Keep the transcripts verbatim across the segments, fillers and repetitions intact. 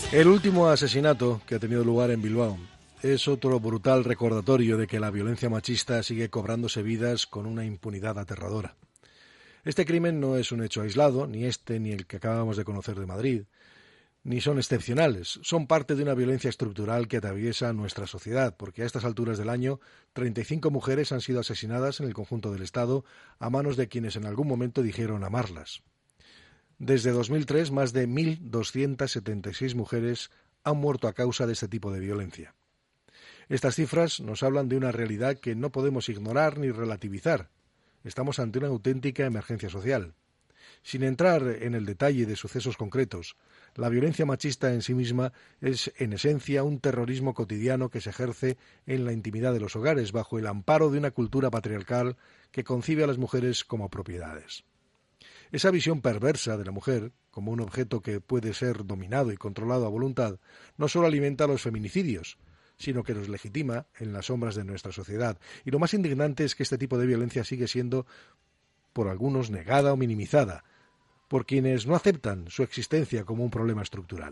El último asesinato que ha tenido lugar en Bilbao es otro brutal recordatorio de que la violencia machista sigue cobrándose vidas con una impunidad aterradora. Este crimen no es un hecho aislado, ni este ni el que acabamos de conocer de Madrid, ni son excepcionales, son parte de una violencia estructural que atraviesa nuestra sociedad, porque a estas alturas del año treinta y cinco mujeres han sido asesinadas en el conjunto del Estado a manos de quienes en algún momento dijeron amarlas. Desde dos mil tres, más de mil doscientas setenta y seis mujeres han muerto a causa de este tipo de violencia. Estas cifras nos hablan de una realidad que no podemos ignorar ni relativizar. Estamos ante una auténtica emergencia social. Sin entrar en el detalle de sucesos concretos, la violencia machista en sí misma es, en esencia, un terrorismo cotidiano que se ejerce en la intimidad de los hogares, bajo el amparo de una cultura patriarcal que concibe a las mujeres como propiedades. Esa visión perversa de la mujer, como un objeto que puede ser dominado y controlado a voluntad, no solo alimenta los feminicidios, sino que los legitima en las sombras de nuestra sociedad. Y lo más indignante es que este tipo de violencia sigue siendo, por algunos, negada o minimizada, por quienes no aceptan su existencia como un problema estructural.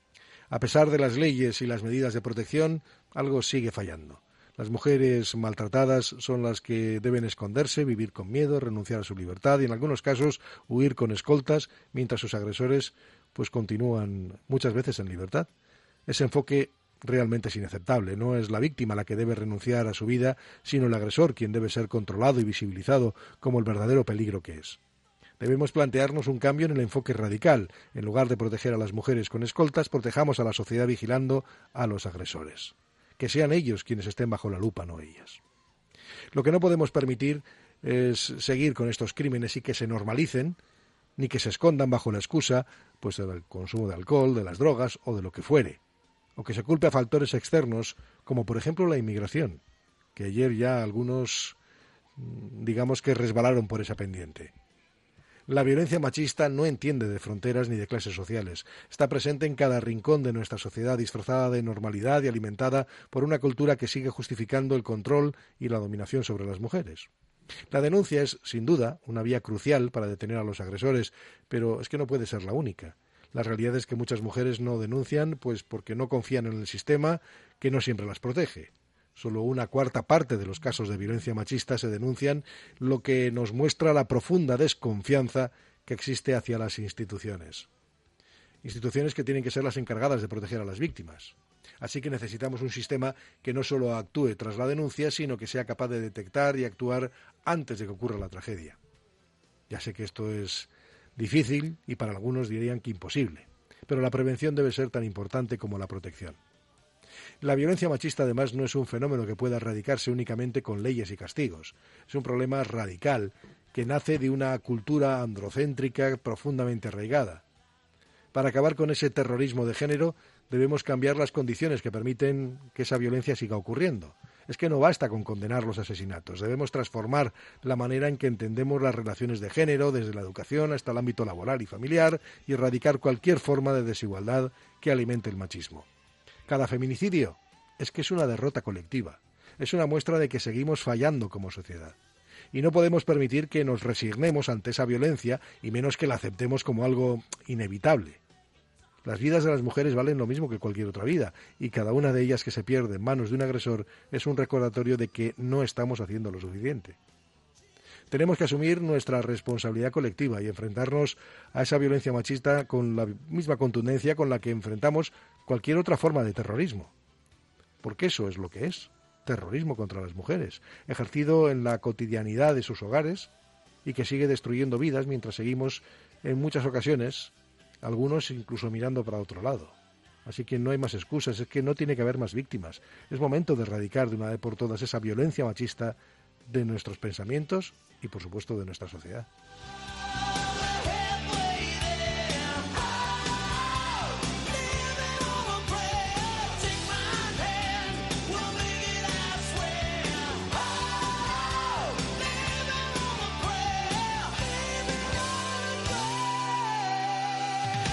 A pesar de las leyes y las medidas de protección, algo sigue fallando. Las mujeres maltratadas son las que deben esconderse, vivir con miedo, renunciar a su libertad y, en algunos casos, huir con escoltas, mientras sus agresores pues continúan muchas veces en libertad. Ese enfoque realmente es inaceptable. No es la víctima la que debe renunciar a su vida, sino el agresor quien debe ser controlado y visibilizado como el verdadero peligro que es. Debemos plantearnos un cambio en el enfoque radical. En lugar de proteger a las mujeres con escoltas, protejamos a la sociedad vigilando a los agresores. Que sean ellos quienes estén bajo la lupa, no ellas. Lo que no podemos permitir es seguir con estos crímenes y que se normalicen, ni que se escondan bajo la excusa pues del consumo de alcohol, de las drogas o de lo que fuere, o que se culpe a factores externos, como por ejemplo la inmigración, que ayer ya algunos, digamos que resbalaron por esa pendiente. La violencia machista no entiende de fronteras ni de clases sociales. Está presente en cada rincón de nuestra sociedad, disfrazada de normalidad y alimentada por una cultura que sigue justificando el control y la dominación sobre las mujeres. La denuncia es, sin duda, una vía crucial para detener a los agresores, pero es que no puede ser la única. La realidad es que muchas mujeres no denuncian pues porque no confían en el sistema, que no siempre las protege. Solo una cuarta parte de los casos de violencia machista se denuncian, lo que nos muestra la profunda desconfianza que existe hacia las instituciones. Instituciones que tienen que ser las encargadas de proteger a las víctimas. Así que necesitamos un sistema que no solo actúe tras la denuncia, sino que sea capaz de detectar y actuar antes de que ocurra la tragedia. Ya sé que esto es difícil y para algunos dirían que imposible, pero la prevención debe ser tan importante como la protección. La violencia machista, además, no es un fenómeno que pueda erradicarse únicamente con leyes y castigos. Es un problema radical que nace de una cultura androcéntrica profundamente arraigada. Para acabar con ese terrorismo de género, debemos cambiar las condiciones que permiten que esa violencia siga ocurriendo. Es que no basta con condenar los asesinatos. Debemos transformar la manera en que entendemos las relaciones de género, desde la educación hasta el ámbito laboral y familiar, y erradicar cualquier forma de desigualdad que alimente el machismo. Cada feminicidio es que es una derrota colectiva, es una muestra de que seguimos fallando como sociedad. Y no podemos permitir que nos resignemos ante esa violencia y menos que la aceptemos como algo inevitable. Las vidas de las mujeres valen lo mismo que cualquier otra vida, y cada una de ellas que se pierde en manos de un agresor es un recordatorio de que no estamos haciendo lo suficiente. Tenemos que asumir nuestra responsabilidad colectiva y enfrentarnos a esa violencia machista con la misma contundencia con la que enfrentamos cualquier otra forma de terrorismo. Porque eso es lo que es, terrorismo contra las mujeres, ejercido en la cotidianidad de sus hogares y que sigue destruyendo vidas mientras seguimos, en muchas ocasiones, algunos incluso mirando para otro lado. Así que no hay más excusas, es que no tiene que haber más víctimas. Es momento de erradicar de una vez por todas esa violencia machista de nuestros pensamientos y, por supuesto, de nuestra sociedad.